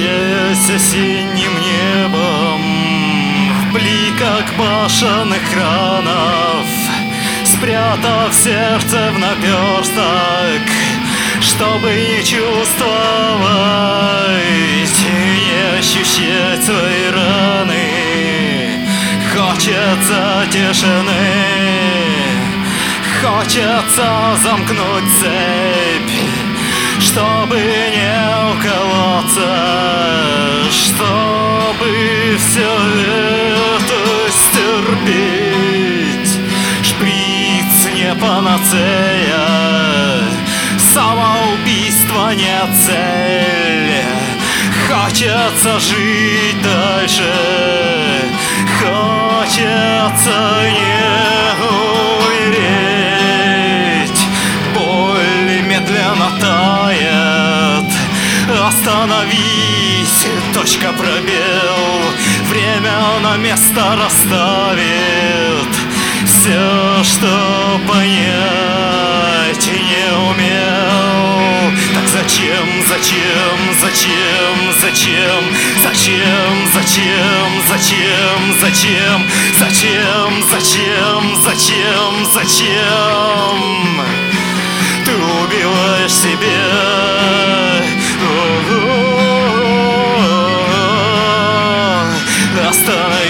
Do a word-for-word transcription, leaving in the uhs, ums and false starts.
Прощайся с синим небом, в бликах башенных кранов, спрятав сердце в наперсток, чтобы не чувствовать, не ощущать свои раны. Хочется тишины, хочется замкнуть цепь, чтобы не уколоться, чтобы все это стерпеть. Шприц не панацея, самоубийство не цель. Хочется жить дальше, хочется не умереть. Боль медленно тает, остановись, точка пробел. Время на место расставит все, что понять не умел. Так зачем, зачем, зачем, зачем, зачем, зачем, зачем, зачем, зачем, зачем, зачем, зачем ты убиваешь себя? Остановись.